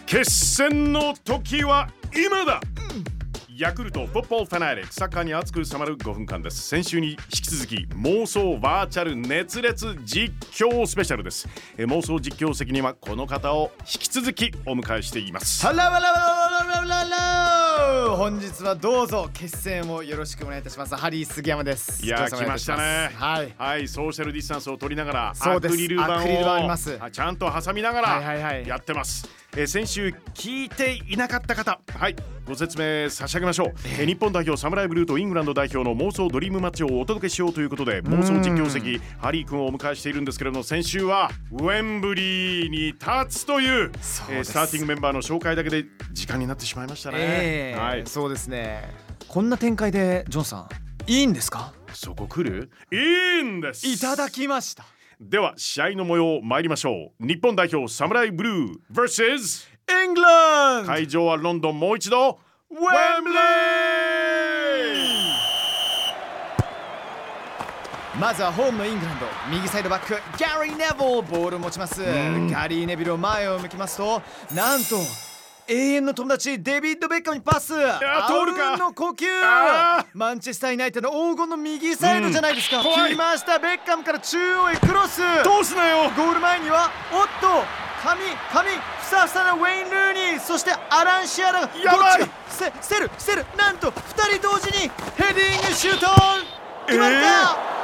決戦の時は今だ、ヤクルトフットボールファナリック、サッカーに熱く迫る5分間です。先週に引き続き妄想バーチャル熱烈実況スペシャルです。妄想実況席にはこの方を引き続きお迎えしています。 ハローハローハローハロー、本日はどうぞ決戦をよろしくお願いいたします。ハリー杉山です。 いや来ましたね。はい、ソーシャルディスタンスを取りながらアクリル板をありますちゃんと挟みながらやってます。先週聞いていなかった方、ご説明差し上げましょう。日本代表サムライブルーとイングランド代表の妄想ドリームマッチをお届けしようということで、妄想実況席ハリー君をお迎えしているんですけれども、先週はウェンブリーに立つという、スターティングメンバーの紹介だけで時間になってしまいましたね。 そうですね。こんな展開でジョンさんいいんですか？ そこ来る？いいんです。 いただきました。では試合の模様参りましょう。日本代表サムライブルー vs イングランド。 会場はロンドン、もう一度ウェンブリー。 まずはホームのイングランド、右サイドバックギャリー・ネボーボールを持ちます。ギャリー・ネビルを前を向きますと、なんと永遠の友達デビッド・ベッカムにパス。あうんの呼吸。マンチェスター・ユナイテッドの黄金の右サイドじゃないですか。来ました。ベッカムから中央へクロス。 どうすなよ。 ゴール前にはおっと髪ふさふさなウェイン・ルーニー、そしてアラン・シアラがやばい。 セルなんと2人同時にヘディングシュート決まった。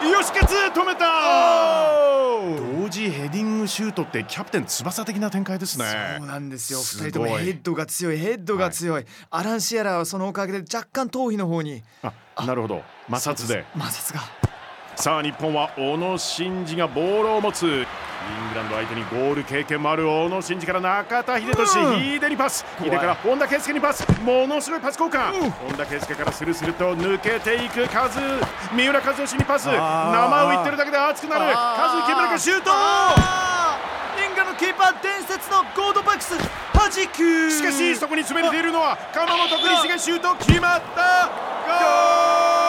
よしケツ止めた。同時ヘディングシュートってキャプテン翼的な展開ですね。 そうなんですよ。2人ともヘッドが強い、アラン・シアラはそのおかげで若干頭皮の方に。 なるほど、摩擦が。さあ日本は小野伸二がボールを持つ。イングランド相手にゴール経験もある小野伸二から中田英寿、ヒデにパス、ヒデから本田圭佑にパス、ものすごいパス交換。本田圭佑からスルスルと抜けていくカズ、三浦和義にパス。名前を言ってるだけで熱くなるカズ、決めるかシュート。 イングランドキーパー伝説のゴードバックス弾く。 しかしそこに滑りているのは鎌本国重。シュート決まった。ゴール。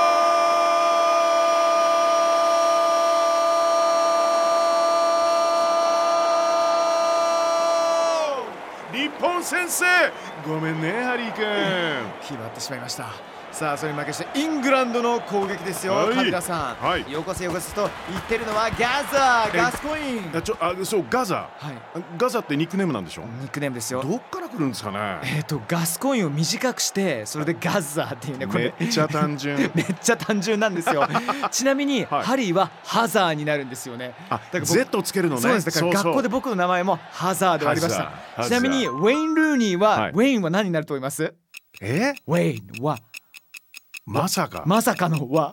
日本先制。ごめんねハリー君。 決まってしまいました。さあそれに負けしてイングランドの攻撃ですよ。カビラさん、よこせと言ってるのはガスコイン。 そうガザ、ガザってニックネームなんでしょ。 ニックネームですよ。 どっから来るんですかね。 ガスコインを短くしてそれでガザっていうね。これめっちゃ単純めっちゃ単純なんですよ。ちなみにハリーはハザーになるんですよね。 だから Z をつけるのね。 そうです。だから学校で僕の名前もハザーでありました。ちなみにウェイン・ルーニーは、ウェインは何になると思います？ウェインはまさかのわ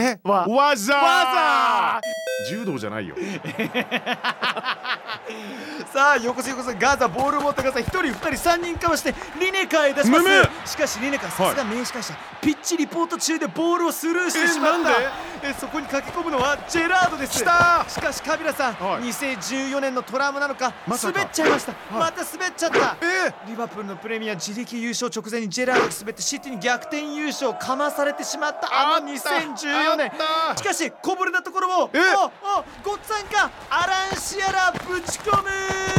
ざ。 柔道じゃないよ。 さあよこせガザ、ボールを持ったガザ、1人2人3人かわしてリネカへ出します。しかしリネカさすが名司会者、ピッチリポート中でボールをスルーしてしまった。そこに駆け込むのはジェラードです。しかしカビラさん、2014年のトラウマなのか滑っちゃいました。また滑っちゃった。リバプールのプレミア自力優勝直前にジェラードが滑ってシティに逆転優勝をかまされてしまった2014年。しかしこぼれたところをごっつぁんかアラン・シアラぶち込む。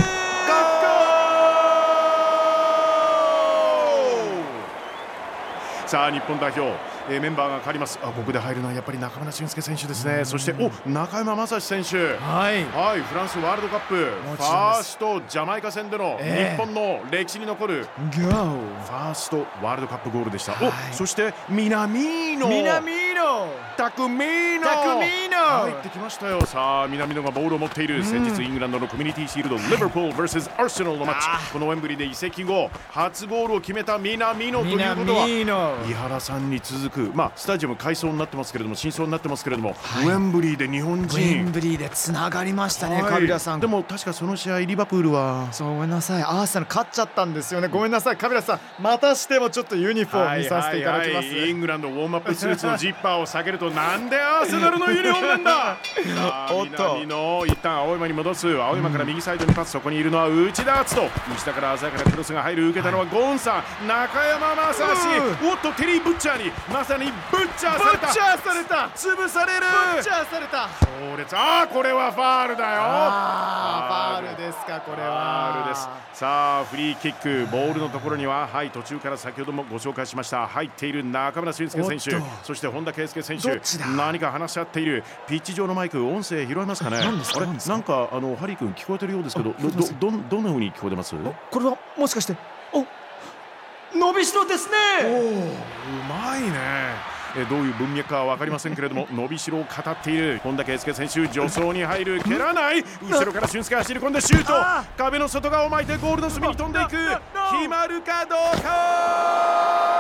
さあ日本代表、メンバーが変わります。ここで入るのはやっぱり中村俊輔選手ですね。そして中山雅史選手、フランスワールドカップファーストジャマイカ戦での日本の歴史に残るファーストワールドカップゴールでした。そして南野タクミーノ入ってきましたよ。さあ南野がボールを持っている。先日イングランドのコミュニティシールドリバプール vs アーセナルのマッチ、このウェンブリーで移籍後初ゴールを決めた南野ということは井原さんに続く、スタジアム改装になってますけれども、新装になってますけれども、ウェンブリーで日本人、 ウェンブリーでつながりましたね。カビラさん、 でも確かその試合リバプールはごめんなさい、アーセナル勝っちゃったんですよね。ごめんなさいカビラさん、またしてもちょっとユニフォーム見させていただきます。 イングランドウォームアップスーツのジッパーを下げるとなんでアーセナルのユニフォームなんだおっと南野一旦青山に戻す。青山から右サイドにパス、そこにいるのは内田篤人。内田から鮮やかなクロスが入る。受けたのはゴンさん、中山雅史。おっとテリー・ブッチャーにまさにブッチャーされた。潰される。 ブッチャーされた。 強烈。これはファールだよ。 ファールですか、これは。 ファールです。さあフリーキック、ボールのところには途中から先ほどもご紹介しました入っている中村俊輔選手、そして本田圭佑選手、何か話し合っている。ピッチ上のマイク、音声拾えますかね。なんかハリー君聞こえてるようですけど、どんな風に聞こえてます？ これはもしかして伸びしろですね。 うまいね。どういう文脈かは分かりませんけれども、伸びしろを語っている本田圭佑選手、助走に入る。蹴らない。後ろから俊輔走り込んでシュート。壁の外側を巻いてゴールの隅に飛んでいく。決まるかどうか。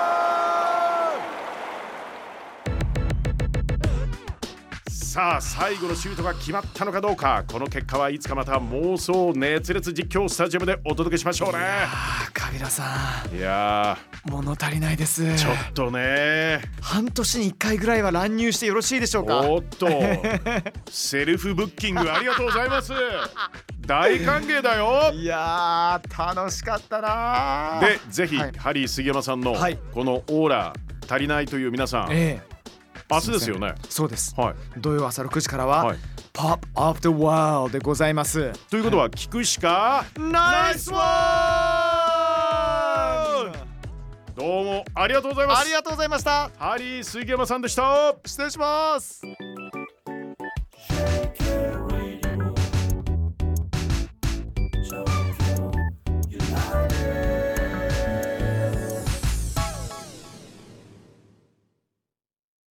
さあ最後のシュートが決まったのかどうか。この結果はいつかまた妄想熱烈実況スタジアムでお届けしましょうね。 カビラさん、 いや物足りないです。 ちょっとね、 半年に1回ぐらいは乱入してよろしいでしょうか。 おっとセルフブッキングありがとうございます。大歓迎だよ。 いやー楽しかったな。 でぜひ、ハリー杉山さんのこのオーラ足りないという皆さん、明日ですよね。 そうです、土曜朝6時からは、Pop of the World でございます。 ということは聞くしかナイスワン。どうもありがとうございます。 ありがとうございました。 ハリー杉山さんでした。 失礼します。